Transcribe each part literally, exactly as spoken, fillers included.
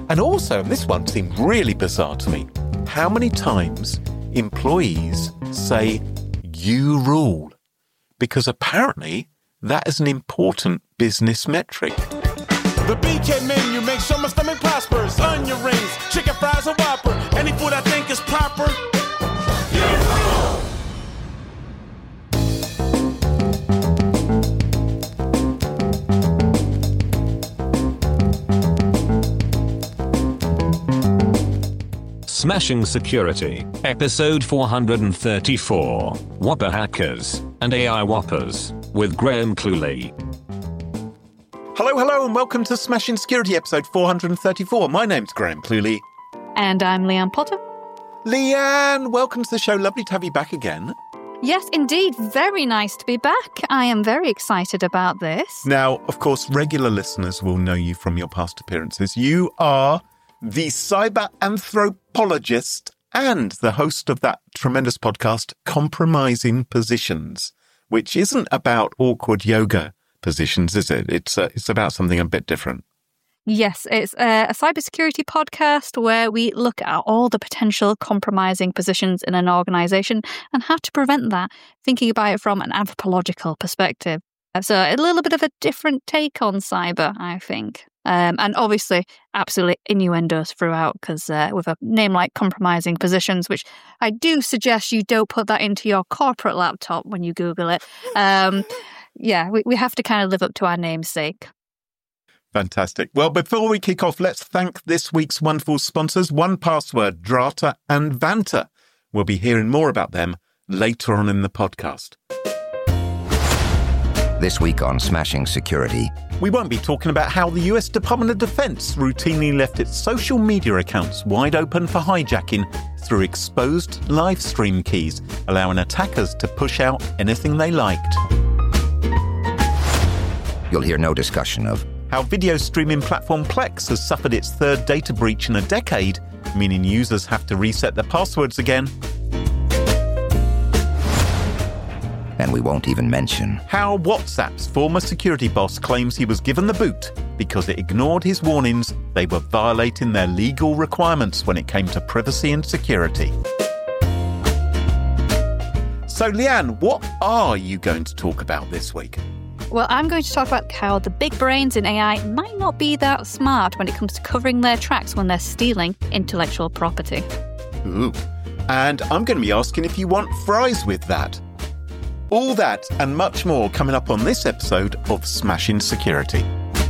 And also, and this one seemed really bizarre to me, how many times employees say, "you rule," because apparently that is an important business metric. The B K menu makes sure my stomach prospers. Onion rings, chicken fries, a Whopper. Any food I think is proper. Smashing Security, episode four hundred thirty-four, Whopper Hackers and A I Whoppers, with Graham Cluley. Hello, hello, and welcome to Smashing Security, episode four hundred thirty-four. My name's Graham Cluley. And I'm Leanne Potter. Leanne, welcome to the show. Lovely to have you back again. Yes, indeed. Very nice to be back. I am very excited about this. Now, of course, regular listeners will know you from your past appearances. You are the cyber anthropologist and the host of that tremendous podcast, Compromising Positions, which isn't about awkward yoga positions, is it? It's uh, it's about something a bit different. Yes, it's a, a cybersecurity podcast where we look at all the potential compromising positions in an organisation and how to prevent that, thinking about it from an anthropological perspective. So a little bit of a different take on cyber, I think. Um, and obviously, absolutely innuendos throughout, because uh, with a name like Compromising Positions, which I do suggest you don't put that into your corporate laptop when you Google it. Um, yeah, we, we have to kind of live up to our namesake. Fantastic. Well, before we kick off, let's thank this week's wonderful sponsors, one Password, Drata and Vanta. We'll be hearing more about them later on in the podcast. This week on Smashing Security, we won't be talking about how the U S Department of Defense routinely left its social media accounts wide open for hijacking through exposed live stream keys, allowing attackers to push out anything they liked. You'll hear no discussion of how video streaming platform Plex has suffered its third data breach in a decade, meaning users have to reset their passwords again. And we won't even mention how WhatsApp's former security boss claims he was given the boot because it ignored his warnings they were violating their legal requirements when it came to privacy and security. So, Leanne, what are you going to talk about this week? Well, I'm going to talk about how the big brains in A I might not be that smart when it comes to covering their tracks when they're stealing intellectual property. Ooh. And I'm going to be asking if you want fries with that. All that and much more coming up on this episode of Smashing Security.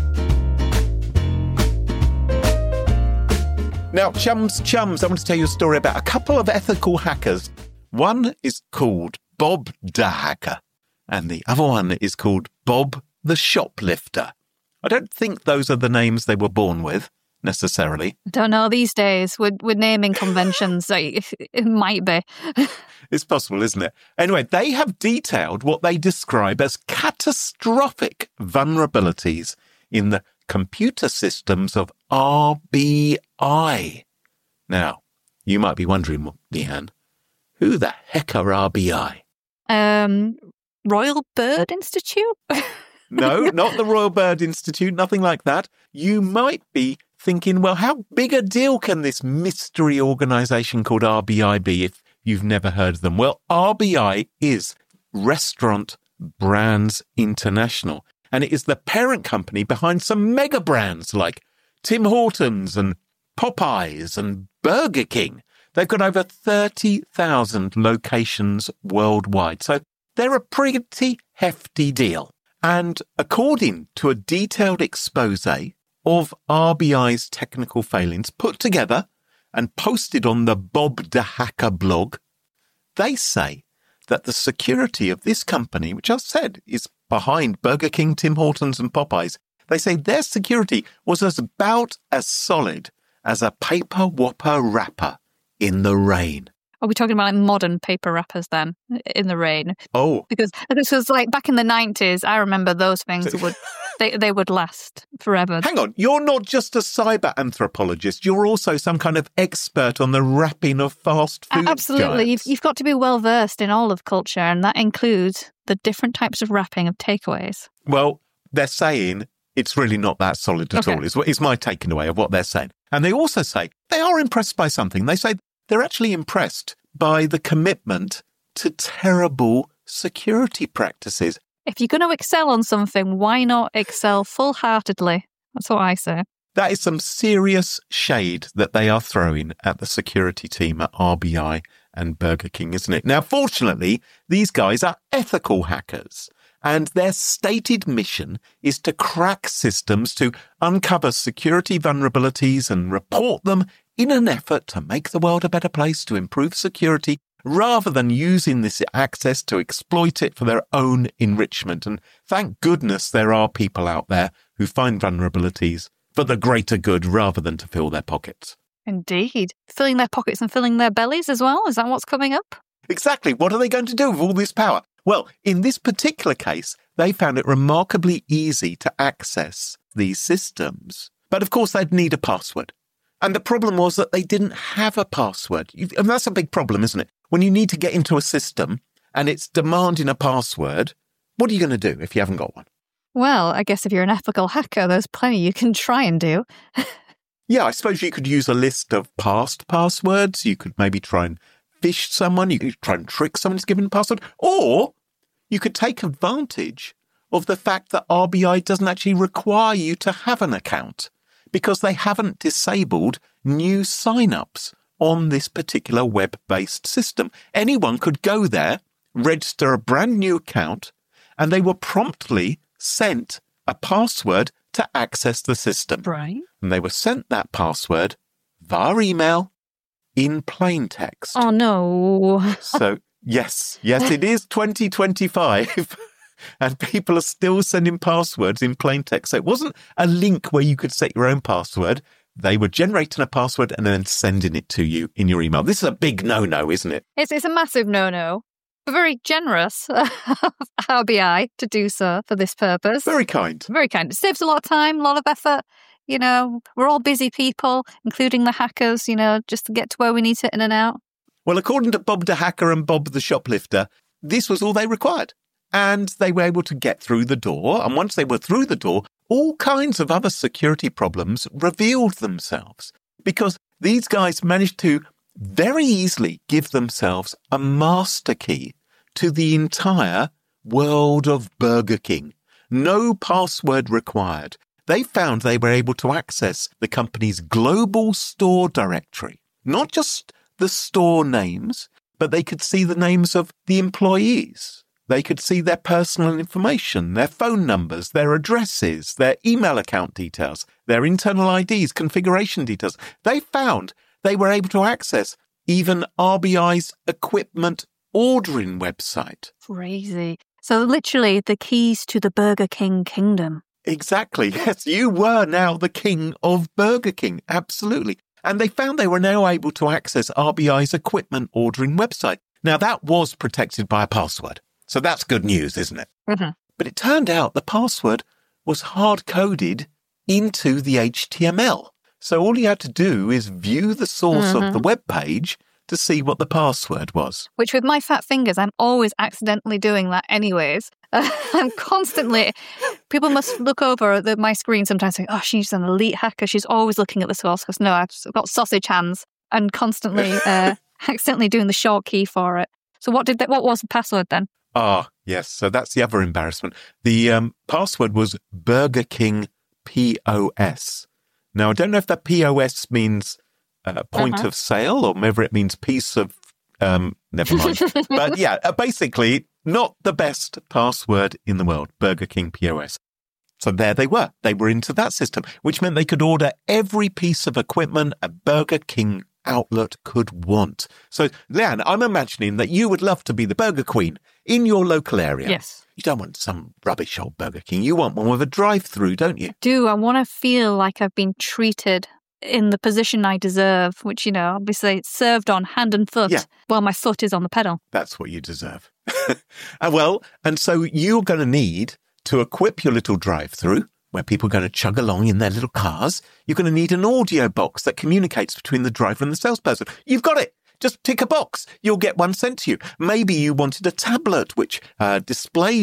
Now, chums, chums, I want to tell you a story about a couple of ethical hackers. One is called Bob the Hacker, and the other one is called Bob the Shoplifter. I don't think those are the names they were born with, necessarily. I don't know, these days, with, with naming conventions, like, it might be. It's possible, isn't it? Anyway, they have detailed what they describe as catastrophic vulnerabilities in the computer systems of R B I. Now, you might be wondering, Leanne, who the heck are R B I? Um, Royal Bird Institute? No, not the Royal Bird Institute, nothing like that. You might be thinking, well, how big a deal can this mystery organisation called R B I be if you've never heard of them? Well, R B I is Restaurant Brands International, and it is the parent company behind some mega brands like Tim Hortons and Popeyes and Burger King. They've got over thirty thousand locations worldwide, so they're a pretty hefty deal. And according to a detailed expose of R B I's technical failings put together and posted on the Bob the Hacker blog, they say that the security of this company, which I've said is behind Burger King, Tim Hortons and Popeyes, they say their security was as about as solid as a paper whopper wrapper in the rain. Are we talking about like modern paper wrappers then, in the rain? Oh. Because this was like back in the nineties, I remember those things would they, they would last forever. Hang on, you're not just a cyber anthropologist, you're also some kind of expert on the wrapping of fast food Absolutely, you've, you've got to be well versed in all of culture, and that includes the different types of wrapping of takeaways. Well, they're saying it's really not that solid at Okay. all, is, is my taking away of what they're saying. And they also say they are impressed by something. They say they're actually impressed by the commitment to terrible security practices. If you're going to excel on something, why not excel full-heartedly? That's what I say. That is some serious shade that they are throwing at the security team at R B I and Burger King, isn't it? Now, fortunately, these guys are ethical hackers, and their stated mission is to crack systems to uncover security vulnerabilities and report them in an effort to make the world a better place, to improve security, rather than using this access to exploit it for their own enrichment. And thank goodness there are people out there who find vulnerabilities for the greater good rather than to fill their pockets. Indeed. Filling their pockets and filling their bellies as well? Is that what's coming up? Exactly. What are they going to do with all this power? Well, in this particular case, they found it remarkably easy to access these systems. But of course, they'd need a password. And the problem was that they didn't have a password. And that's a big problem, isn't it? When you need to get into a system and it's demanding a password, what are you going to do if you haven't got one? Well, I guess if you're an ethical hacker, there's plenty you can try and do. Yeah, I suppose you could use a list of past passwords. You could maybe try and phish someone. You could try and trick someone into giving a password. Or you could take advantage of the fact that R B I doesn't actually require you to have an account because they haven't disabled new sign-ups on this particular web-based system. Anyone could go there, register a brand new account, and they were promptly sent a password to access the system. Right. And they were sent that password via email in plain text. Oh, no. So, yes, yes, it is twenty twenty-five. And people are still sending passwords in plain text. So it wasn't a link where you could set your own password. They were generating a password and then sending it to you in your email. This is a big no-no, isn't it? It's, it's a massive no-no. But very generous of R B I to do so for this purpose. Very kind. Very kind. It saves a lot of time, a lot of effort. You know, we're all busy people, including the hackers, you know, just to get to where we need to in and out. Well, according to Bob the Hacker and Bob the Shoplifter, this was all they required. And they were able to get through the door. And once they were through the door, all kinds of other security problems revealed themselves because these guys managed to very easily give themselves a master key to the entire world of Burger King. No password required. They found they were able to access the company's global store directory, not just the store names, but they could see the names of the employees. They could see their personal information, their phone numbers, their addresses, their email account details, their internal I Ds, configuration details. They found they were able to access even R B I's equipment ordering website. Crazy. So literally the keys to the Burger King kingdom. Exactly. Yes, you were now the king of Burger King. Absolutely. And they found they were now able to access R B I's equipment ordering website. Now, that was protected by a password. So that's good news, isn't it? Mm-hmm. But it turned out the password was hard-coded into the H T M L. So all you had to do is view the source Mm-hmm. of the web page to see what the password was. Which with my fat fingers, I'm always accidentally doing that anyways. Uh, I'm constantly, people must look over at the, my screen sometimes and say, oh, she's an elite hacker. She's always looking at the source because no, I've got sausage hands and constantly uh, accidentally doing the short key for it. So what did that, what was the password then? Ah, yes. So that's the other embarrassment. The um, password was Burger King P O S. Now, I don't know if that P O S means uh, point Uh-huh. of sale or whether it means piece of, um, never mind. But yeah, uh, basically not the best password in the world, Burger King P O S. So there they were. They were into that system, which meant they could order every piece of equipment a Burger King outlet could want. So, Leanne, I'm imagining that you would love to be the Burger Queen in your local area. Yes. You don't want some rubbish old Burger King. You want one with a drive-through, don't you? Do I want to feel like I've been treated in the position I deserve, which, you know, obviously it's served on hand and foot Yeah. while my foot is on the pedal. That's what you deserve. Uh, well, and so you're going to need to equip your little drive-through where people are going to chug along in their little cars. You're going to need an audio box that communicates between the driver and the salesperson. You've got it. Just tick a box. You'll get one sent to you. Maybe you wanted a tablet which uh, displays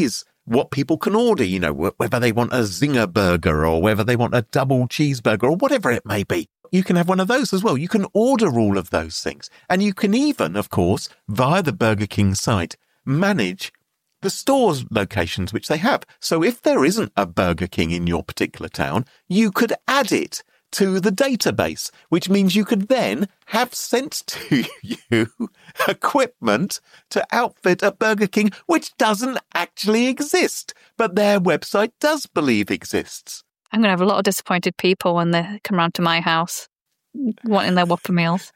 what people can order, you know, whether they want a Zinger burger or whether they want a double cheeseburger or whatever it may be. You can have one of those as well. You can order all of those things. And you can even, of course, via the Burger King site, manage the store's locations which they have. So if there isn't a Burger King in your particular town, you could add it to the database, which means you could then have sent to you equipment to outfit a Burger King which doesn't actually exist, but their website does believe exists. I'm going to have a lot of disappointed people when they come round to my house wanting their Whopper meals.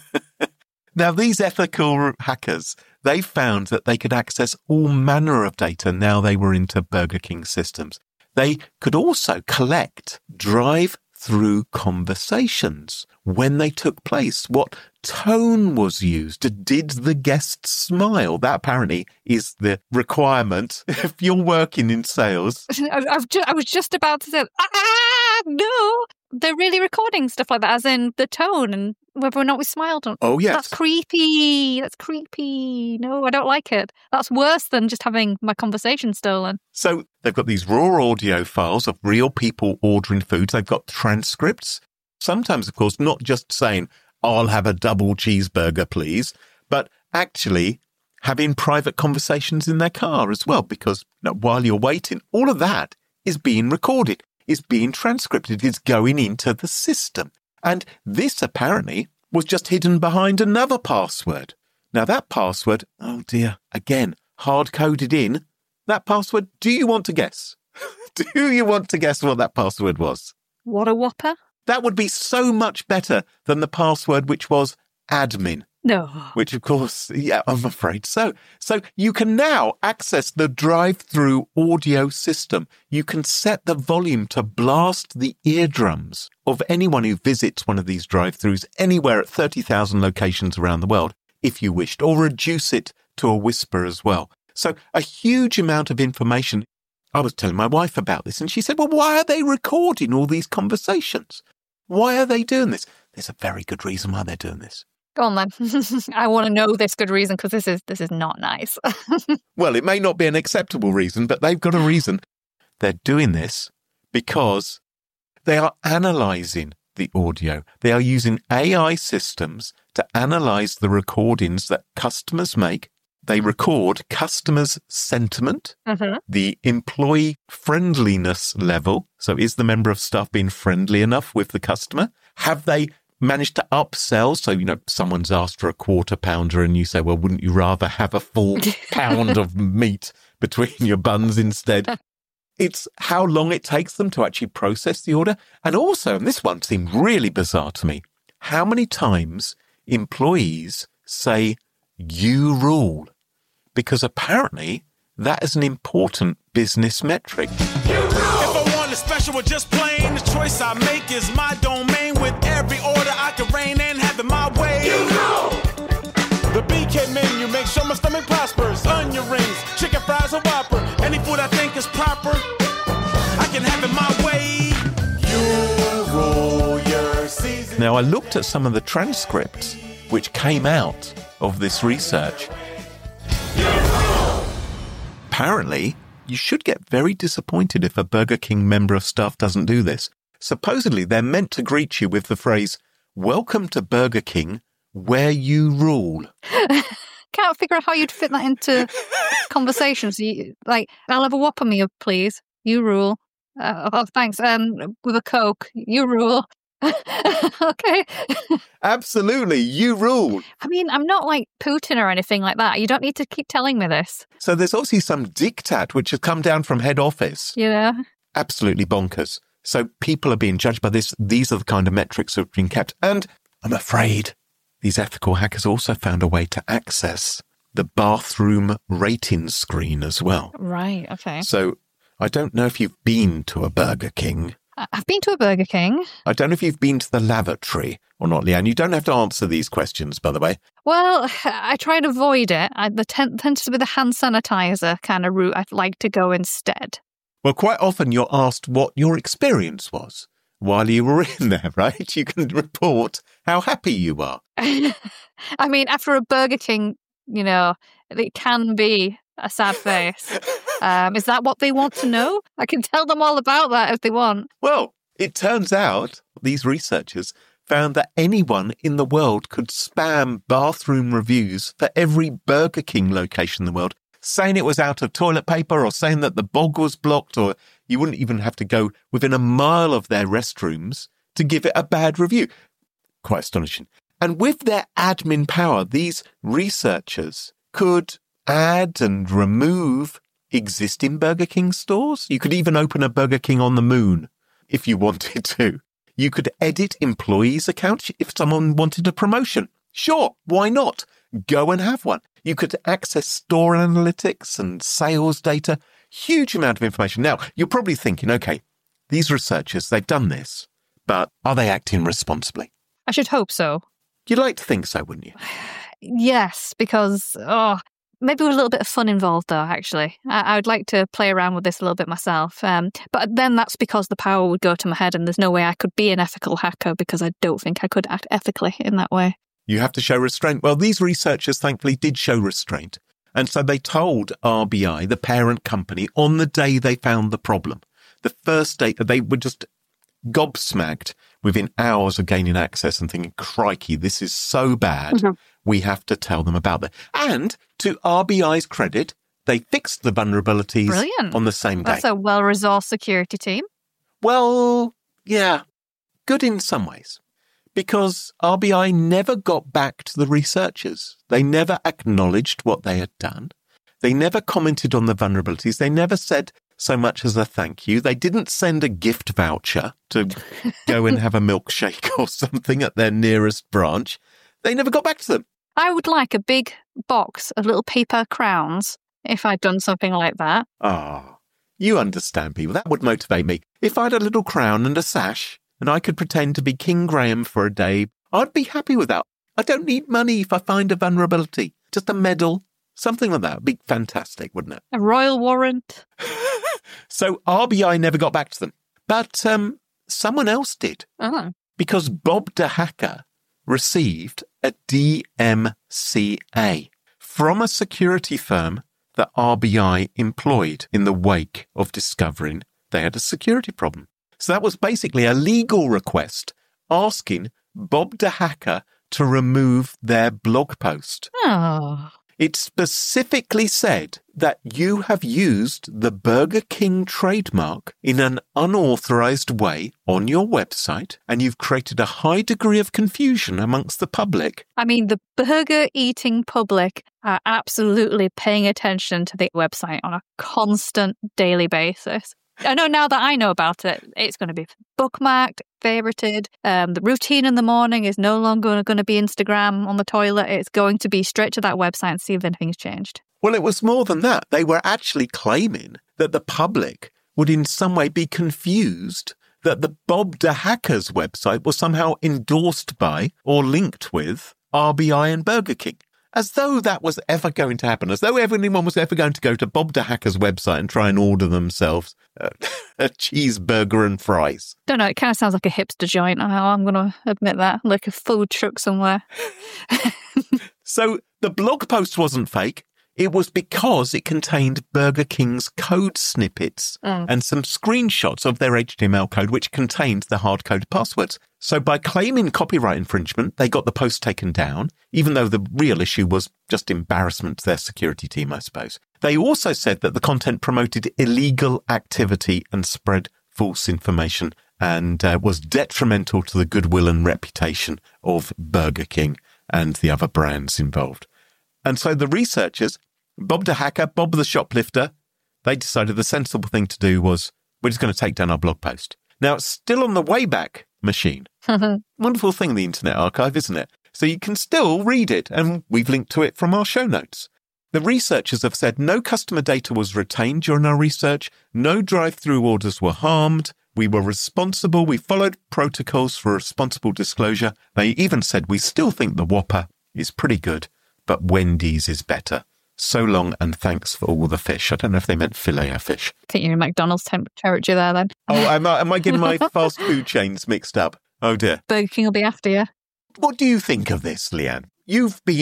Now, these ethical hackers, they found that they could access all manner of data now they were into Burger King systems. They could also collect drive-through conversations when they took place. What tone was used? Did the guests smile? That apparently is the requirement if you're working in sales. I, I've ju- I was just about to say, ah, no. They're really recording stuff like that, as in the tone and whether or not we smiled. On. Oh, yes. That's creepy. That's creepy. No, I don't like it. That's worse than just having my conversation stolen. So they've got these raw audio files of real people ordering food. They've got transcripts. Sometimes, of course, not just saying, I'll have a double cheeseburger, please, but actually having private conversations in their car as well, because you know, while you're waiting, all of that is being recorded, is being transcribed, is going into the system. And this apparently was just hidden behind another password. Now that password, oh dear, again, hard-coded in. That password, do you want to guess? Do you want to guess what that password was? What a whopper. That would be so much better than the password which was admin. No. Which, of course, yeah, I'm afraid so. So you can now access the drive-through audio system. You can set the volume to blast the eardrums of anyone who visits one of these drive-throughs anywhere at thirty thousand locations around the world, if you wished, or reduce it to a whisper as well. So a huge amount of information. I was telling my wife about this, and she said, well, why are they recording all these conversations? Why are they doing this? There's a very good reason why they're doing this. Go on then. I want to know this good reason because this is this is not nice. Well, it may not be an acceptable reason, but they've got a reason. They're doing this because they are analysing the audio. They are using A I systems to analyse the recordings that customers make. They record customers' sentiment, mm-hmm. the employee friendliness level. So is the member of staff being friendly enough with the customer? Have they managed to upsell? So, you know, someone's asked for a quarter pounder and you say, well, wouldn't you rather have a full pound of meat between your buns instead? It's how long it takes them to actually process the order. And also, and this one seemed really bizarre to me, how many times employees say, you rule? Because apparently that is an important business metric. If I want a special or just plain, the choice I make is my domain. With every order I can reign and have it my way. You know! The B K menu makes sure my stomach prospers. Onion rings, chicken fries, a Whopper. Any food I think is proper, I can have it my way. You rule your season. Now, I looked at some of the transcripts which came out of this research. Apparently, you should get very disappointed if a Burger King member of staff doesn't do this. Supposedly, they're meant to greet you with the phrase, welcome to Burger King, where you rule. Can't figure out how you'd fit that into conversations. You, like, I'll have a Whopper meal, please. You rule. Uh, oh, thanks. Um, with a Coke. You rule. Okay. Absolutely, you rule. I mean, I'm not like Putin or anything like that. You don't need to keep telling me this. So there's obviously some diktat which has come down from head office. Yeah. Absolutely bonkers. So people are being judged by this. These are the kind of metrics that have been kept. And I'm afraid these ethical hackers also found a way to access the bathroom rating screen as well. Right, okay. So I don't know if you've been to a Burger King. I've been to a Burger King. I don't know if you've been to the lavatory or not, Leanne. You don't have to answer these questions, by the way. Well, I try to avoid it. I, the ten, tends to be the hand sanitizer kind of route I'd like to go instead. Well, quite often you're asked what your experience was while you were in there, right? You can report how happy you are. I mean, after a Burger King, you know, it can be a sad face. Um, is that what they want to know? I can tell them all about that if they want. Well, it turns out these researchers found that anyone in the world could spam bathroom reviews for every Burger King location in the world, saying it was out of toilet paper or saying that the bog was blocked, or you wouldn't even have to go within a mile of their restrooms to give it a bad review. Quite astonishing. And with their admin power, these researchers could add and remove existing Burger King stores. You could even open a Burger King on the moon if you wanted to. You could edit employees' accounts if someone wanted a promotion. Sure, why not? Go and have one. You could access store analytics and sales data. Huge amount of information. Now, you're probably thinking, okay, these researchers, they've done this, but are they acting responsibly? I should hope so. You'd like to think so, wouldn't you? Yes, because, oh, maybe with a little bit of fun involved, though, actually. I, I would like to play around with this a little bit myself. Um, but then that's because the power would go to my head and there's no way I could be an ethical hacker because I don't think I could act ethically in that way. You have to show restraint. Well, these researchers, thankfully, did show restraint. And so they told R B I, the parent company, on the day they found the problem. The first day, they were just gobsmacked within hours of gaining access and thinking, crikey, this is so bad. Mm-hmm. We have to tell them about that. And to R B I's credit, they fixed the vulnerabilities Brilliant. on the same day. That's a well-resourced security team. Well, yeah, good in some ways. Because R B I never got back to the researchers. They never acknowledged what they had done. They never commented on the vulnerabilities. They never said so much as a thank you. They didn't send a gift voucher to go and have a milkshake or something at their nearest branch. They never got back to them. I would like a big box of little paper crowns if I'd done something like that. Ah, oh, you understand people. That would motivate me. If I had a little crown and a sash and I could pretend to be King Graham for a day, I'd be happy with that. I don't need money if I find a vulnerability. Just a medal, something like that would be fantastic, wouldn't it? A royal warrant. So R B I never got back to them. But um, someone else did. Oh. Because Bob DeHacker received a D M C A from a security firm that R B I employed in the wake of discovering they had a security problem. So that was basically a legal request asking Bob DeHacker to remove their blog post. Oh. It specifically said that you have used the Burger King trademark in an unauthorized way on your website, and you've created a high degree of confusion amongst the public. I mean, the burger-eating public are absolutely paying attention to the website on a constant daily basis. I know now that I know about it, it's going to be bookmarked, favorited. Um, the routine in the morning is no longer going to be Instagram on the toilet. It's going to be straight to that website and see if anything's changed. Well, it was more than that. They were actually claiming that the public would in some way be confused that the Bob DeHacker's website was somehow endorsed by or linked with R B I and Burger King. As though that was ever going to happen, as though anyone was ever going to go to Bob DeHacker's website and try and order themselves a, a cheeseburger and fries. Don't know, it kind of sounds like a hipster joint. I'm going to admit that, like a food truck somewhere. So the blog post wasn't fake. It was because it contained Burger King's code snippets mm. and some screenshots of their H T M L code, which contained the hard-coded passwords. So by claiming copyright infringement, they got the post taken down, even though the real issue was just embarrassment to their security team, I suppose. They also said that the content promoted illegal activity and spread false information and uh, was detrimental to the goodwill and reputation of Burger King and the other brands involved. And so the researchers, Bob DeHacker, Bob the shoplifter, they decided the sensible thing to do was, we're just going to take down our blog post. Now, it's still on the Wayback Machine. Wonderful thing, the Internet Archive, isn't it? So you can still read it, and we've linked to it from our show notes. The researchers have said no customer data was retained during our research, no drive-through orders were harmed, we were responsible, we followed protocols for responsible disclosure. They even said we still think the Whopper is pretty good, but Wendy's is better. So long and thanks for all the fish. I don't know if they meant filet of fish. I think you're in McDonald's temp- territory there then. Oh, am I, am I getting my fast food chains mixed up? Oh dear. Burger King will be after you. What do you think of this, Leanne? You've been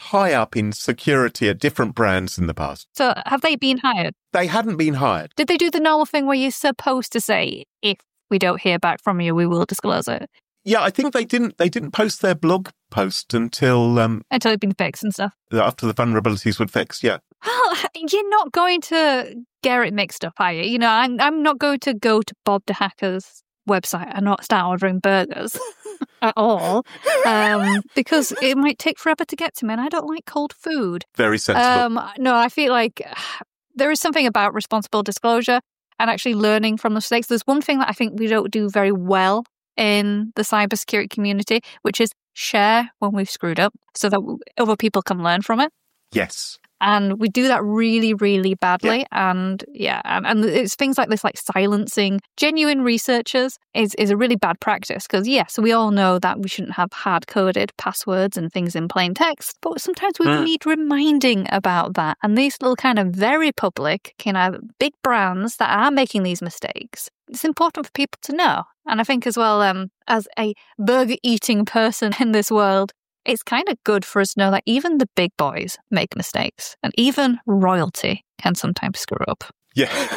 high up in security at different brands in the past. So have they been hired? They hadn't been hired. Did they do the normal thing where you're supposed to say, if we don't hear back from you, we will disclose it? Yeah, I think they didn't They didn't post their blog post until... Um, until it'd been fixed and stuff. After the vulnerabilities were fixed, yeah. Well, you're not going to get it mixed up, are you? You know, I'm, I'm not going to go to Bob the Hacker's website and not start ordering burgers at all, um, because it might take forever to get to me, and I don't like cold food. Very sensible. Um, no, I feel like there is something about responsible disclosure and actually learning from the mistakes. There's one thing that I think we don't do very well in the cybersecurity community, which is share when we've screwed up so that other people can learn from it. Yes. And we do that really, really badly. Yeah. And yeah, and, and it's things like this, like silencing genuine researchers is, is a really bad practice. Because yes, we all know that we shouldn't have hard-coded passwords and things in plain text. But sometimes we mm. need reminding about that. And these little kind of very public, kind of big brands that are making these mistakes, it's important for people to know. And I think as well, um, as a burger-eating person in this world, it's kind of good for us to know that even the big boys make mistakes, and even royalty can sometimes screw up. Yeah.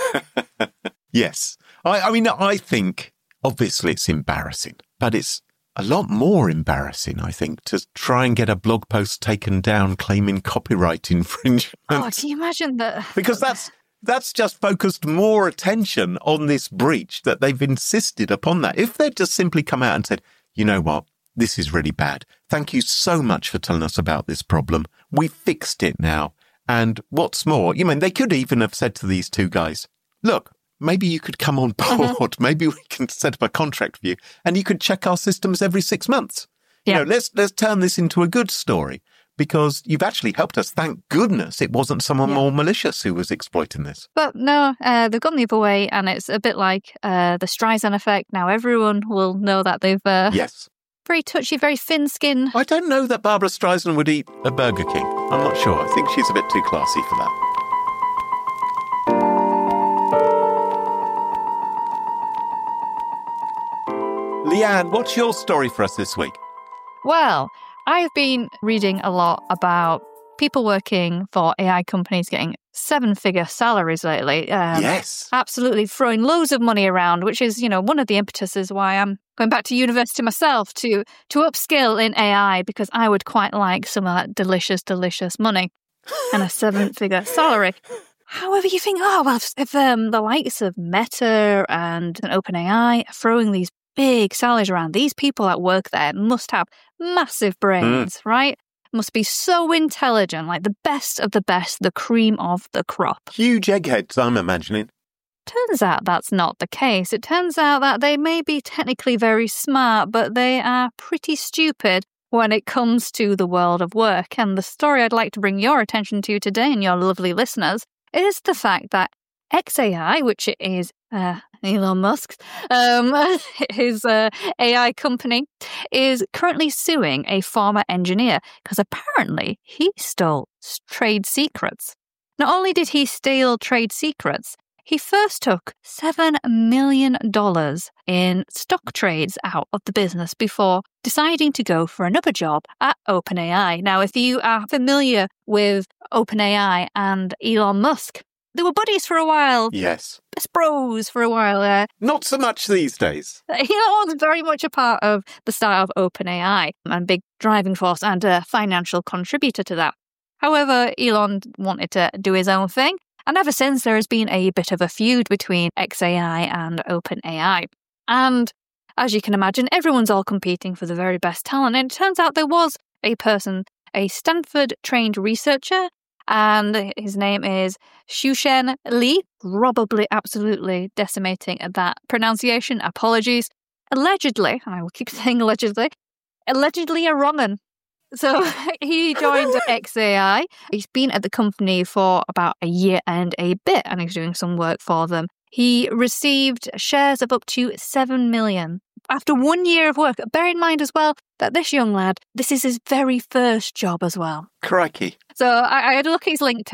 Yes. I, I mean, I think, obviously, it's embarrassing, but it's a lot more embarrassing, I think, to try and get a blog post taken down claiming copyright infringement. Oh, can you imagine that? Because that's that's just focused more attention on this breach, that they've insisted upon that. If they'd just simply come out and said, you know what? This is really bad. Thank you so much for telling us about this problem. We fixed it now. And what's more, you mean, they could even have said to these two guys, look, maybe you could come on board. Mm-hmm. Maybe we can set up a contract for you and you could check our systems every six months. Yeah. You know, let's, let's turn this into a good story because you've actually helped us. Thank goodness it wasn't someone yeah. more malicious who was exploiting this. But no, uh, they've gone the other way, and it's a bit like uh, the Streisand effect. Now everyone will know that they've... Uh, yes. Very touchy, very thin skin. I don't know that Barbara Streisand would eat a Burger King. I'm not sure. I think she's a bit too classy for that. Leanne, what's your story for us this week? Well, I've been reading a lot about people working for A I companies getting seven-figure salaries lately. Um, yes. Absolutely throwing loads of money around, which is, you know, one of the impetuses why I'm going back to university myself to to upskill in A I, because I would quite like some of that delicious, delicious money and a seven-figure salary. However, you think, oh, well, if um, the likes of Meta and, and OpenAI are throwing these big salaries around, these people that work there must have massive brains, mm. right? Must be so intelligent, like the best of the best, the cream of the crop. Huge eggheads, I'm imagining. Turns out that's not the case. It turns out that they may be technically very smart, but they are pretty stupid when it comes to the world of work. And the story I'd like to bring your attention to today, and your lovely listeners, is the fact that X A I, which is uh, Elon Musk's, um, his uh, A I company, is currently suing a former engineer because apparently he stole trade secrets. Not only did he steal trade secrets, he first took seven million dollars in stock trades out of the business before deciding to go for another job at OpenAI. Now, if you are familiar with OpenAI and Elon Musk, they were buddies for a while. Yes. Best bros for a while there. Not so much these days. Elon was very much a part of the start of OpenAI and big driving force and a financial contributor to that. However, Elon wanted to do his own thing. And ever since, there has been a bit of a feud between X A I and OpenAI. And as you can imagine, everyone's all competing for the very best talent. And it turns out there was a person, a Stanford-trained researcher, and his name is Xiushen Li, probably absolutely decimating that pronunciation. Apologies. Allegedly, and I will keep saying allegedly, allegedly a wrong'un. So he joined X A I. He's been at the company for about a year and a bit, and he's doing some work for them. He received shares of up to seven million after one year of work. Bear in mind as well that this young lad, this is his very first job as well. Crikey. So I, I had a look at his LinkedIn,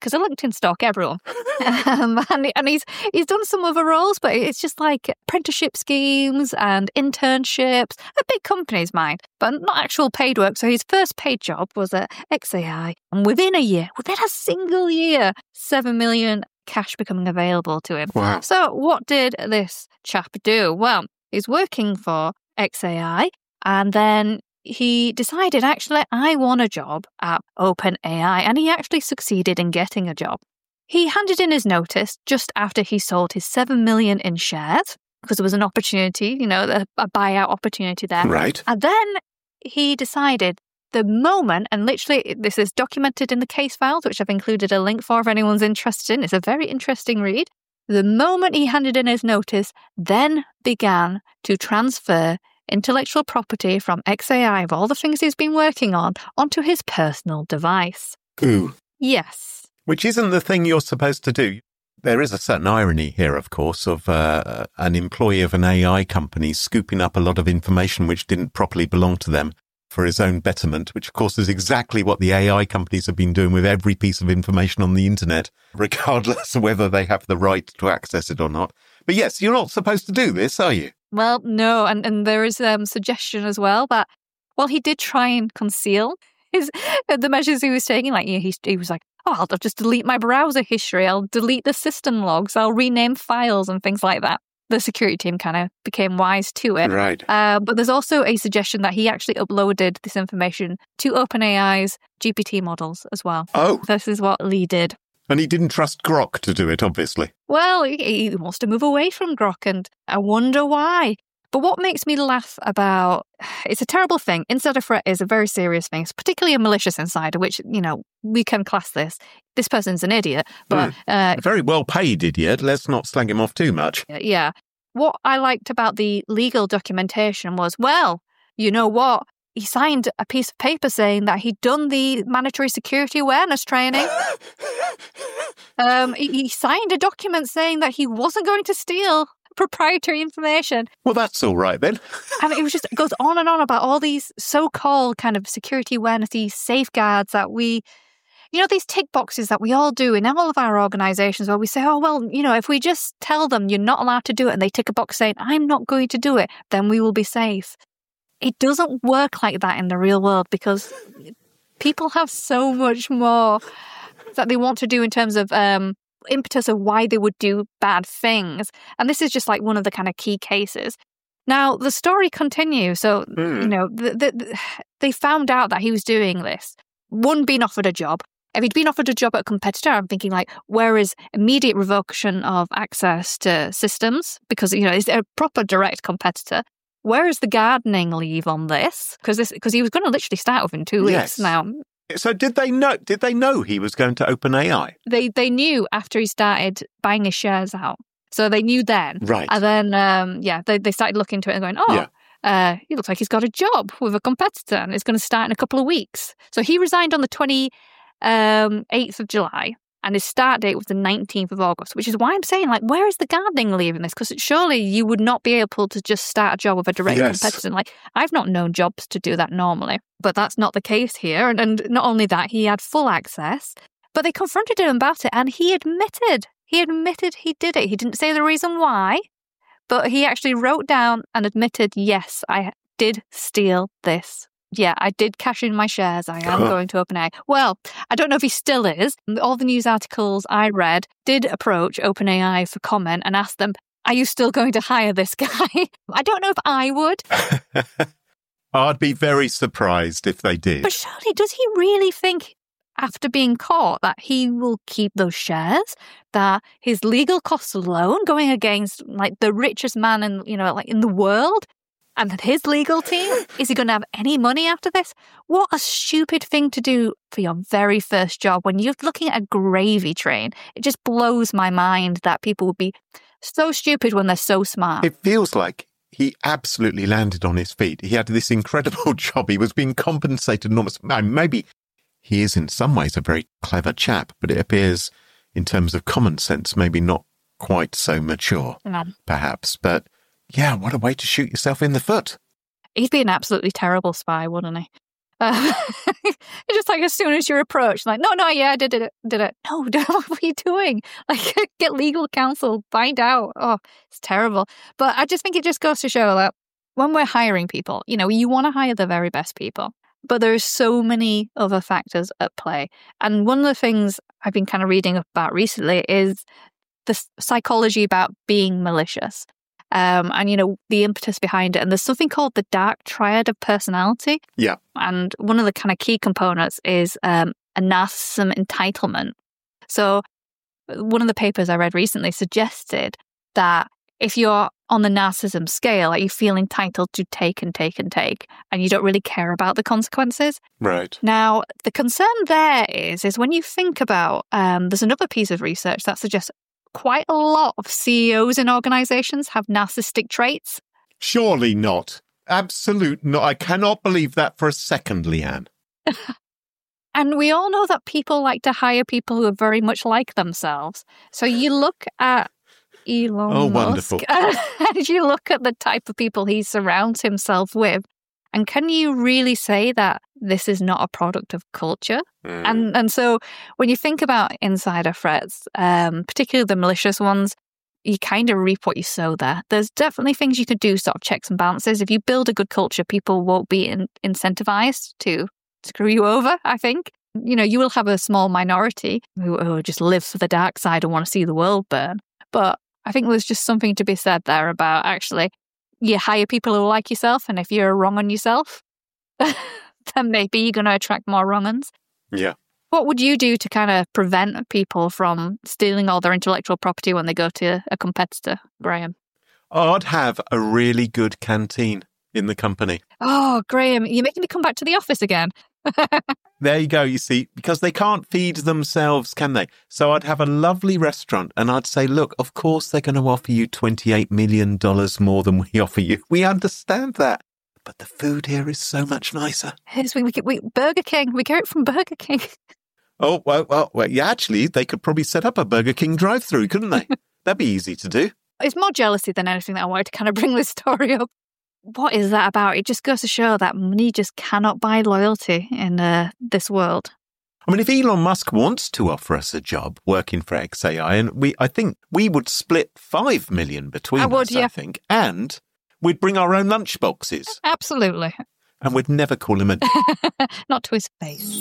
because I LinkedIn stalk everyone. um, and, and he's he's done some other roles, but it's just like apprenticeship schemes and internships at big companies, mind, but not actual paid work. So his first paid job was at X A I. And within a year, within a single year, seven million cash becoming available to him. Wow. So what did this chap do? Well, he's working for X A I, and then he decided, actually, I want a job at OpenAI, and he actually succeeded in getting a job. He handed in his notice just after he sold his seven million in shares, because there was an opportunity, you know, a, a buyout opportunity there. Right. And then he decided the moment, and literally this is documented in the case files, which I've included a link for if anyone's interested in. It's a very interesting read. The moment he handed in his notice, then began to transfer intellectual property from X A I of all the things he's been working on onto his personal device. Ooh. Yes. Which isn't the thing you're supposed to do. There is a certain irony here, of course, of uh, an employee of an A I company scooping up a lot of information which didn't properly belong to them for his own betterment, which, of course, is exactly what the A I companies have been doing with every piece of information on the internet, regardless of whether they have the right to access it or not. But yes, you're not supposed to do this, are you? Well, no, and, and there is a um, suggestion as well that, well, he did try and conceal his the measures he was taking. Like, he, he was like, oh, I'll just delete my browser history, I'll delete the system logs, I'll rename files and things like that. The security team kind of became wise to it. Right. Uh, but there's also a suggestion that he actually uploaded this information to OpenAI's G P T models as well. Oh. This is what Lee did. And he didn't trust Grok to do it, obviously. Well, he, he wants to move away from Grok, and I wonder why. But what makes me laugh about, it's a terrible thing. Insider threat is a very serious thing, particularly a malicious insider, which, you know, we can class this. This person's an idiot, but... Mm. Uh, a very well-paid idiot. Let's not slag him off too much. Yeah. What I liked about the legal documentation was, well, you know what? He signed a piece of paper saying that he'd done the mandatory security awareness training. um, he, he signed a document saying that he wasn't going to steal proprietary information. Well, that's all right then. And it was just, it goes on and on about all these so-called kind of security awareness-y safeguards that we, you know, these tick boxes that we all do in all of our organizations where we say, oh, well, you know, if we just tell them you're not allowed to do it and they tick a box saying, I'm not going to do it, then we will be safe. It doesn't work like that in the real world because people have so much more that they want to do in terms of um, impetus of why they would do bad things. And this is just like one of the kind of key cases. Now, the story continues. So, mm. you know, the, the, the, they found out that he was doing this. One, being offered a job. If he'd been offered a job at a competitor, I'm thinking like, where is immediate revocation of access to systems? Because, you know, is a proper direct competitor. Where is the gardening leave on this? Because this, because he was going to literally start within two weeks yes. now. So did they know? Did they know he was going to OpenAI? They they knew after he started buying his shares out. So they knew then. Right. And then, um, yeah, they, they started looking into it and going, oh, yeah. uh, he looks like he's got a job with a competitor and it's going to start in a couple of weeks. So he resigned on the twenty-eighth of July. And his start date was the nineteenth of August, which is why I'm saying, like, where is the gardening leave in this? Because surely you would not be able to just start a job with a direct yes. competitor. Like, I've not known jobs to do that normally, but that's not the case here. And, and not only that, he had full access, but they confronted him about it, and he admitted, he admitted he did it. He didn't say the reason why, but he actually wrote down and admitted, yes, I did steal this. Yeah, I did cash in my shares. I am going to OpenAI. Well, I don't know if he still is. All the news articles I read did approach OpenAI for comment and ask them, are you still going to hire this guy? I don't know if I would. I'd be very surprised if they did. But surely, does he really think, after being caught, that he will keep those shares? That his legal costs alone, going against like the richest man in, you know, like in the world, and then his legal team, is he going to have any money after this? What a stupid thing to do for your very first job when you're looking at a gravy train. It just blows my mind that people would be so stupid when they're so smart. It feels like he absolutely landed on his feet. He had this incredible job. He was being compensated enormous. Maybe he is in some ways a very clever chap, but it appears in terms of common sense, maybe not quite so mature, no. perhaps. But yeah, what a way to shoot yourself in the foot. He'd be an absolutely terrible spy, wouldn't he? Uh, it's just like as soon as you're approached, like, no, no, yeah, I did it, did it. No, what are you doing? Like, get legal counsel, find out. Oh, it's terrible. But I just think it just goes to show that when we're hiring people, you know, you want to hire the very best people. But there's so many other factors at play. And one of the things I've been kind of reading about recently is the psychology about being malicious. Um, and, you know, the impetus behind it. And there's something called the dark triad of personality. Yeah. And one of the kind of key components is um, a narcissism entitlement. So one of the papers I read recently suggested that if you're on the narcissism scale, like you feel entitled to take and take and take, and you don't really care about the consequences. Right. Now, the concern there is, is when you think about, um, there's another piece of research that suggests quite a lot of C E Os in organizations have narcissistic traits. Surely not. Absolute not. I cannot believe that for a second, Leanne. And we all know that people like to hire people who are very much like themselves. So you look at Elon oh, Musk, wonderful. and you look at the type of people he surrounds himself with, and can you really say that this is not a product of culture? Mm. And and so when you think about insider threats, um, particularly the malicious ones, you kind of reap what you sow there. There's definitely things you could do, sort of checks and balances. If you build a good culture, people won't be in, incentivized to screw you over, I think. You know, you will have a small minority who, who just live for the dark side and want to see the world burn. But I think there's just something to be said there about actually you hire people who like yourself, and if you're wrong on yourself, then maybe you're going to attract more wrong-uns. Yeah. What would you do to kind of prevent people from stealing all their intellectual property when they go to a competitor, Graham? I'd have a really good canteen in the company. Oh, Graham, you're making me come back to the office again. There you go, you see, because they can't feed themselves, can they? So I'd have a lovely restaurant and I'd say, look, of course they're going to offer you twenty-eight million dollars more than we offer you. We understand that. But the food here is so much nicer. Yes, we, we, we Burger King. We get it from Burger King. Oh, well, well, well, yeah, actually, they could probably set up a Burger King drive-through, couldn't they? That'd be easy to do. It's more jealousy than anything that I wanted to kind of bring this story up. What is that about? It just goes to show that money just cannot buy loyalty in uh, this world. I mean, if Elon Musk wants to offer us a job working for X A I, and we, I think we would split five million between I would, us, yeah. I think, and we'd bring our own lunch boxes. Absolutely. And we'd never call him a... Not to his face.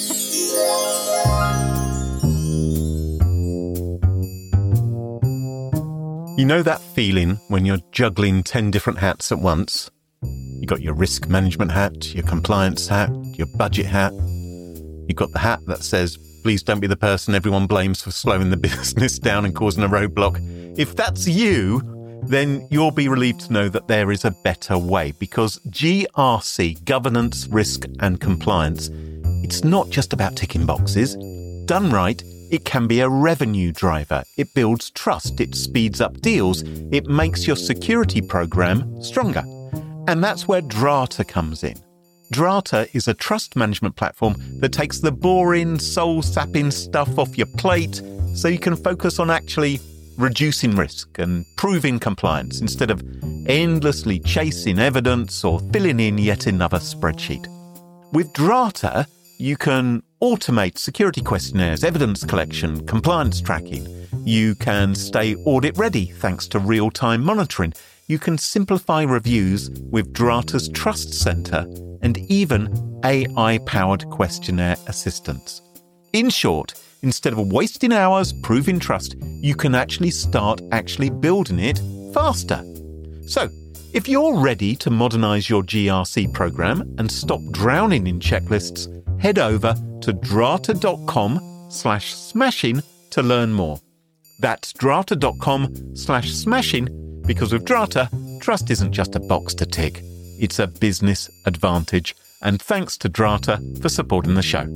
You know that feeling when you're juggling ten different hats at once? You got your risk management hat, your compliance hat, your budget hat. You've got the hat that says, please don't be the person everyone blames for slowing the business down and causing a roadblock. If that's you, then you'll be relieved to know that there is a better way, because G R C, Governance, Risk and Compliance, it's not just about ticking boxes. Done right, it can be a revenue driver. It builds trust, it speeds up deals, it makes your security program stronger. And that's where Drata comes in. Drata is a trust management platform that takes the boring, soul-sapping stuff off your plate so you can focus on actually reducing risk and proving compliance instead of endlessly chasing evidence or filling in yet another spreadsheet. With Drata, you can automate security questionnaires, evidence collection, compliance tracking. You can stay audit ready thanks to real-time monitoring. You can simplify reviews with Drata's Trust Center and even A I-powered questionnaire assistance. In short, instead of wasting hours proving trust, you can actually start actually building it faster. So, if you're ready to modernize your G R C program and stop drowning in checklists, head over to drata.com slash smashing to learn more. That's drata.com slash smashing, because with Drata, trust isn't just a box to tick. It's a business advantage. And thanks to Drata for supporting the show.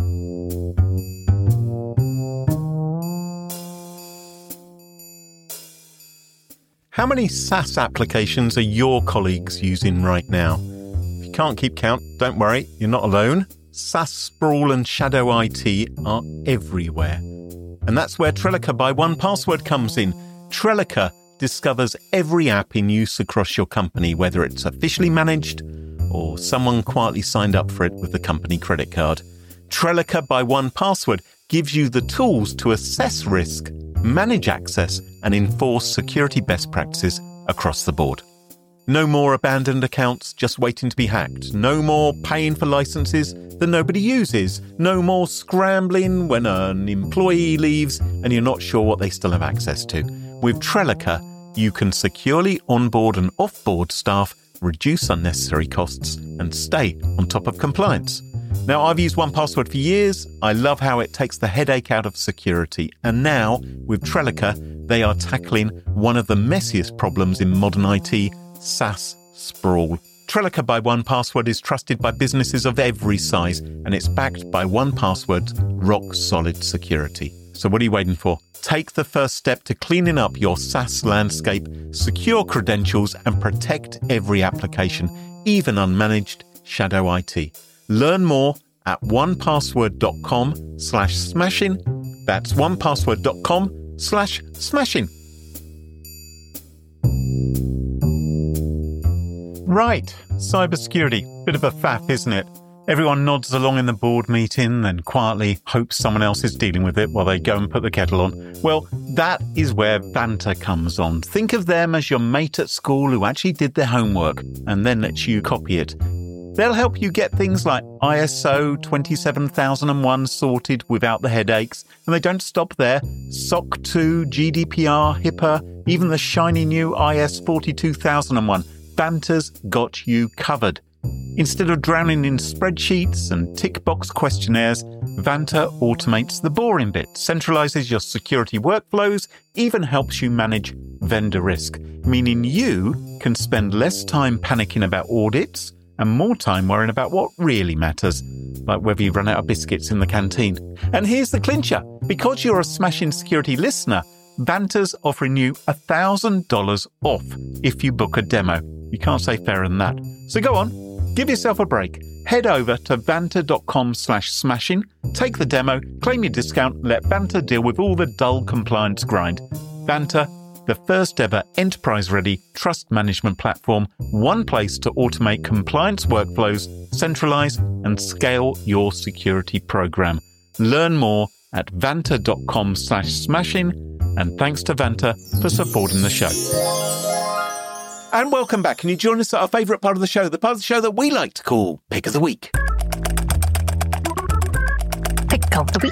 How many SaaS applications are your colleagues using right now? If you can't keep count, don't worry, you're not alone. SaaS sprawl and shadow I T are everywhere. And that's where Trellica by one password comes in. Trellica discovers every app in use across your company, whether it's officially managed or someone quietly signed up for it with the company credit card. Trellica by one Password gives you the tools to assess risk, manage access, and enforce security best practices across the board. No more abandoned accounts just waiting to be hacked. No more paying for licenses that nobody uses. No more scrambling when an employee leaves and you're not sure what they still have access to. With Trellica, you can securely onboard and offboard staff, reduce unnecessary costs, and stay on top of compliance. Now, I've used one Password for years. I love how it takes the headache out of security. And now, with Trellica, they are tackling one of the messiest problems in modern I T, SaaS sprawl. Trellica by one Password is trusted by businesses of every size, and it's backed by one Password's rock-solid security. So what are you waiting for? Take the first step to cleaning up your SaaS landscape, secure credentials, and protect every application, even unmanaged shadow I T. Learn more at onepassword.com slash smashing. That's onepassword.com slash smashing. Right, cybersecurity. Bit of a faff, isn't it? Everyone nods along in the board meeting and quietly hopes someone else is dealing with it while they go and put the kettle on. Well, that is where Vanta comes on. Think of them as your mate at school who actually did their homework and then lets you copy it. They'll help you get things like I S O twenty-seven thousand one sorted without the headaches. And they don't stop there. S O C two, G D P R, HIPAA, even the shiny new I S forty-two thousand one. Vanta's got you covered. Instead of drowning in spreadsheets and tick box questionnaires, Vanta automates the boring bit, centralizes your security workflows, even helps you manage vendor risk, meaning you can spend less time panicking about audits and more time worrying about what really matters, like whether you run out of biscuits in the canteen. And here's the clincher. Because you're a Smashing Security listener, Vanta's offering you one thousand dollars off if you book a demo. You can't say fairer than that. So go on, give yourself a break. Head over to vanta.com slash smashing, take the demo, claim your discount, let Vanta deal with all the dull compliance grind. Vanta, the first ever enterprise-ready trust management platform, one place to automate compliance workflows, centralize and scale your security program. Learn more at vanta.com slash smashing, and thanks to Vanta for supporting the show. And welcome back. Can you join us at our favourite part of the show, the part of the show that we like to call Pick of the Week? Pick of the Week.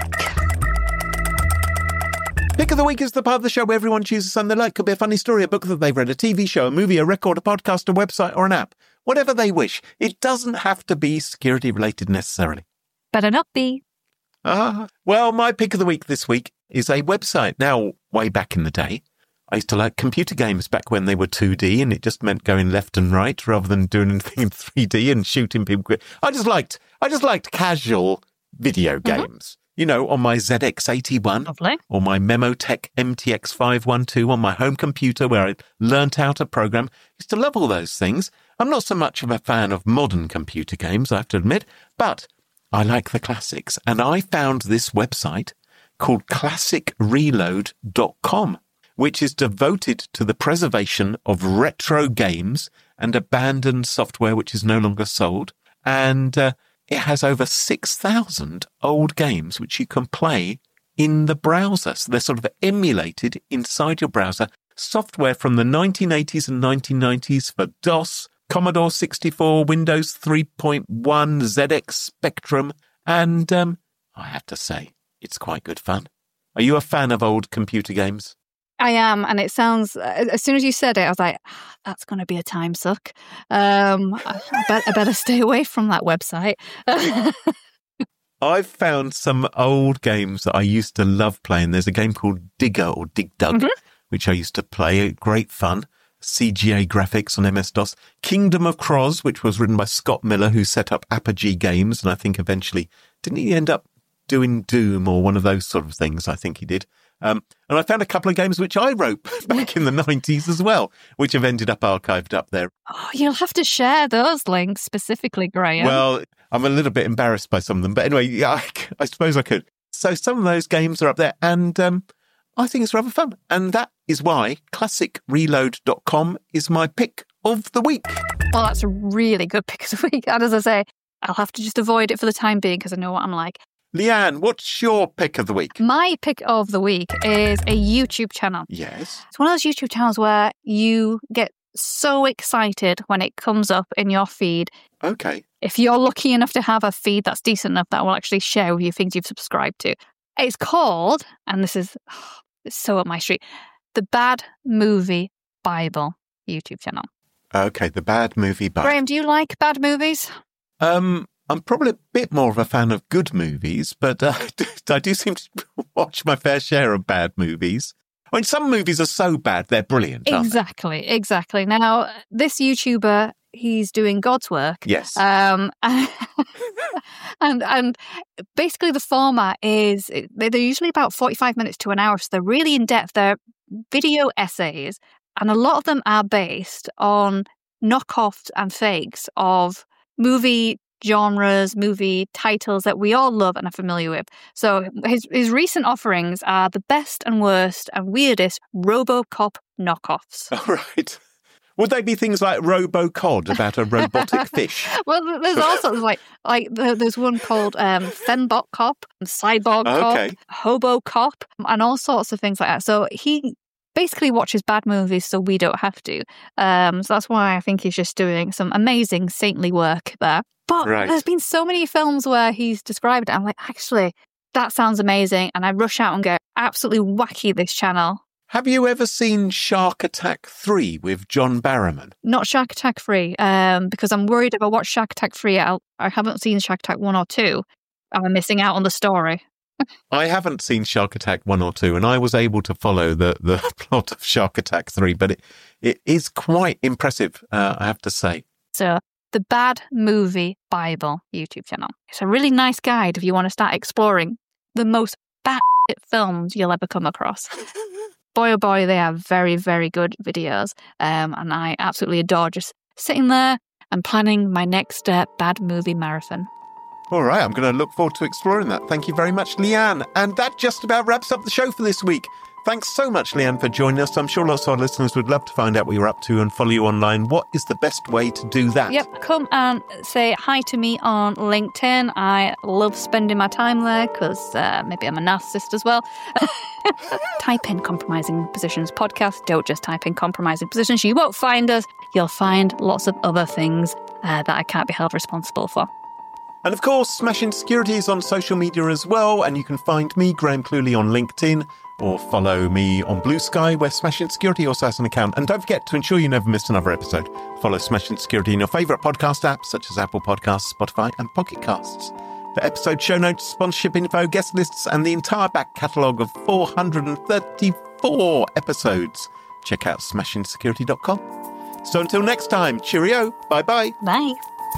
Pick of the Week is the part of the show where everyone chooses something they like. Could be a funny story, a book that they've read, a T V show, a movie, a record, a podcast, a website, or an app. Whatever they wish. It doesn't have to be security related necessarily. Better not be. Ah, well, my pick of the week this week is a website. Now, way back in the day, I used to like computer games back when they were two D, and it just meant going left and right rather than doing anything in three D and shooting people. I just liked, I just liked casual video games. Mm-hmm. You know, on my Z X eighty-one, Lovely. Or my Memotech M T X five twelve on my home computer where I learnt how to program. I used to love all those things. I'm not so much of a fan of modern computer games, I have to admit, but I like the classics. And I found this website called classic reload dot com, which is devoted to the preservation of retro games and abandoned software which is no longer sold. And uh, it has over six thousand old games which you can play in the browser. So they're sort of emulated inside your browser. Software from the nineteen eighties and nineteen nineties for DOS, Commodore sixty-four, Windows three point one, Z X Spectrum. And um, I have to say, it's quite good fun. Are you a fan of old computer games? I am, and it sounds, as soon as you said it, I was like, ah, that's going to be a time suck. Um, I, bet, I better stay away from that website. I've found some old games that I used to love playing. There's a game called Digger or Dig Dug, mm-hmm. which I used to play. Great fun. C G A graphics on M S DOS. Kingdom of Kroz, which was written by Scott Miller, who set up Apogee Games, and I think eventually, didn't he end up doing Doom or one of those sort of things? I think he did. Um, and I found a couple of games which I wrote back in the nineties as well, which have ended up archived up there. Oh, you'll have to share those links specifically, Graham. Well, I'm a little bit embarrassed by some of them. But anyway, yeah, I, I suppose I could. So some of those games are up there, and um, I think it's rather fun. And that is why classic reload dot com is my pick of the week. Well, that's a really good pick of the week. And as I say, I'll have to just avoid it for the time being because I know what I'm like. Leanne, what's your pick of the week? My pick of the week is a YouTube channel. Yes. It's one of those YouTube channels where you get so excited when it comes up in your feed. Okay. If you're lucky enough to have a feed that's decent enough, that will actually share with you things you've subscribed to. It's called, and this is oh, it's so up my street, the Bad Movie Bible YouTube channel. Okay, the Bad Movie Bible. Graham, do you like bad movies? Um, I'm probably a bit more of a fan of good movies, but uh, I do seem to watch my fair share of bad movies. I mean, some movies are so bad, they're brilliant, aren't Exactly, they? exactly. Now, this YouTuber, he's doing God's work. Yes. Um, and and basically the format is, they're usually about forty-five minutes to an hour, so they're really in-depth. They're video essays, and a lot of them are based on knockoffs and fakes of movie genres, movie titles that we all love and are familiar with. So his his recent offerings are the best and worst and weirdest RoboCop knockoffs. All right. Would they be things like RoboCod about a robotic fish? Well, there's also like like there's one called um, Fembot Cop, Cyborg Okay. Cop, Hobo Cop, and all sorts of things like that. So he basically watches bad movies so we don't have to. Um, so that's why I think he's just doing some amazing saintly work there. But Right. there's been so many films where he's described it. I'm like, actually, that sounds amazing. And I rush out and go, absolutely wacky, this channel. Have you ever seen Shark Attack three with John Barrowman? Not Shark Attack three, um, because I'm worried if I watch Shark Attack three, I'll, I haven't seen Shark Attack one or two. Am I missing out on the story? I haven't seen Shark Attack one or two, and I was able to follow the, the plot of Shark Attack three, but it, it is quite impressive, uh, I have to say. So, the Bad Movie Bible YouTube channel. It's a really nice guide if you want to start exploring the most bad films you'll ever come across. Boy, oh boy, they are very, very good videos. Um, and I absolutely adore just sitting there and planning my next uh, bad movie marathon. All right, I'm going to look forward to exploring that. Thank you very much, Leanne. And that just about wraps up the show for this week. Thanks so much, Leanne, for joining us. I'm sure lots of our listeners would love to find out what you're up to and follow you online. What is the best way to do that? Yep, come and say hi to me on LinkedIn. I love spending my time there because uh, maybe I'm a narcissist as well. Type in Compromising Positions Podcast. Don't just type in Compromising Positions. You won't find us. You'll find lots of other things uh, that I can't be held responsible for. And of course, Smashing Security is on social media as well, and you can find me, Graham Cluley, on LinkedIn, or follow me on Blue Sky, where Smashing Security also has an account. And don't forget, to ensure you never miss another episode, follow Smashing Security in your favourite podcast apps, such as Apple Podcasts, Spotify, and Pocket Casts. For episode show notes, sponsorship info, guest lists, and the entire back catalogue of four hundred thirty-four episodes, check out smashing security dot com. So until next time, cheerio, bye-bye. Bye.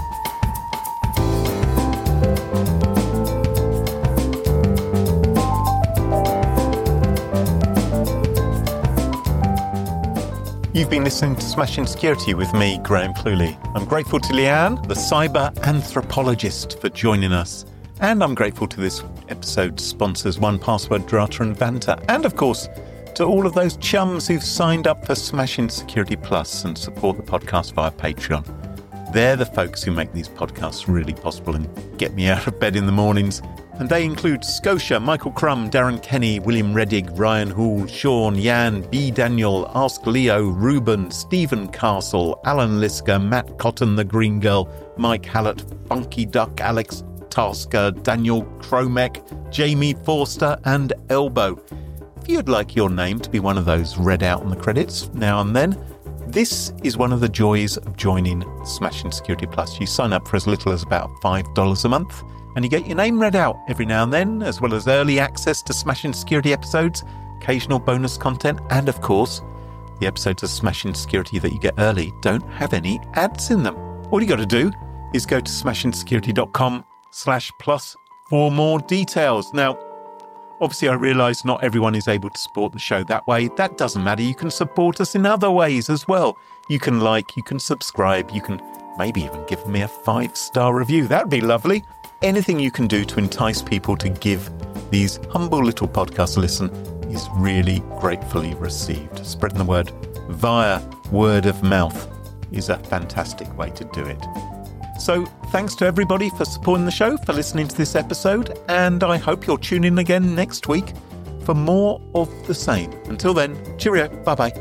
You've been listening to Smashing Security with me, Graham Cluley. I'm grateful to Leanne, the cyber anthropologist, for joining us. And I'm grateful to this episode's sponsors, one Password, Drata and Vanta. And of course, to all of those chums who've signed up for Smashing Security Plus and support the podcast via Patreon. They're the folks who make these podcasts really possible and get me out of bed in the mornings. And they include Scotia, Michael Crum, Darren Kenny, William Reddig, Ryan Hall, Sean, Yan, B. Daniel, Ask Leo, Ruben, Stephen Castle, Alan Lisker, Matt Cotton, The Green Girl, Mike Hallett, Funky Duck, Alex Tasker, Daniel Kromek, Jamie Forster, and Elbow. If you'd like your name to be one of those read out on the credits now and then, this is one of the joys of joining Smashing Security Plus. You sign up for as little as about five dollars a month, and you get your name read out every now and then, as well as early access to Smashing Security episodes, occasional bonus content, and of course, the episodes of Smashing Security that you get early don't have any ads in them. All you got to do is go to smashing security dot com slash plus for more details. Now, obviously, I realise not everyone is able to support the show that way. That doesn't matter. You can support us in other ways as well. You can like, you can subscribe, you can maybe even give me a five-star review. That'd be lovely. Anything you can do to entice people to give these humble little podcasts a listen is really gratefully received. Spreading the word via word of mouth is a fantastic way to do it. So thanks to everybody for supporting the show, for listening to this episode, and I hope you'll tune in again next week for more of the same. Until then, cheerio, bye-bye.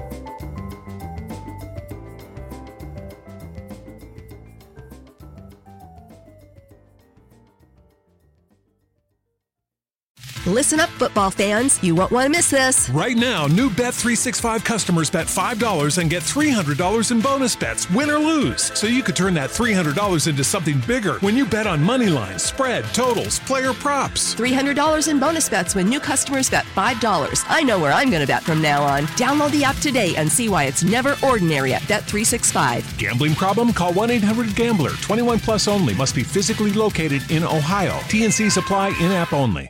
Listen up, football fans. You won't want to miss this. Right now, new Bet three sixty-five customers bet five dollars and get three hundred dollars in bonus bets, win or lose. So you could turn that three hundred dollars into something bigger when you bet on money lines, spread, totals, player props. three hundred dollars in bonus bets when new customers bet five dollars. I know where I'm going to bet from now on. Download the app today and see why it's never ordinary at Bet three sixty-five. Gambling problem? Call one eight hundred gambler. twenty-one plus only. Must be physically located in Ohio. T N Cs apply. In-app only.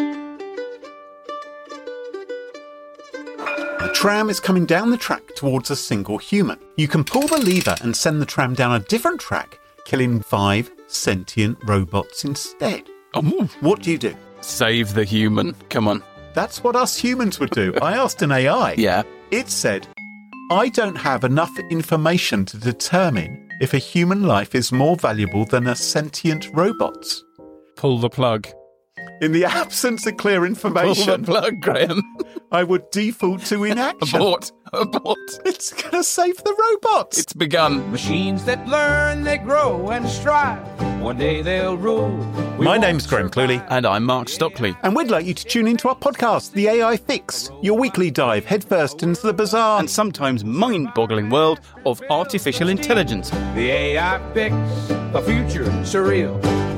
A tram is coming down the track towards a single human. You can pull the lever and send the tram down a different track, killing five sentient robots instead. Oh. What do you do? Save the human. Come on. That's what us humans would do. I asked an A I. Yeah. It said, I don't have enough information to determine if a human life is more valuable than a sentient robot's. Pull the plug. In the absence of clear Pull information, the plug, Graham. I would default to inaction. Abort. Abort. It's going to save the robots. It's begun. Machines that learn, they grow and strive. One day they'll rule. We My won't name's Graham survive. Cluley. And I'm Mark Stockley. And we'd like you to tune into our podcast, The A I Fix, your weekly dive headfirst into the bizarre And sometimes mind-boggling world of artificial intelligence. The A I fix, the future surreal.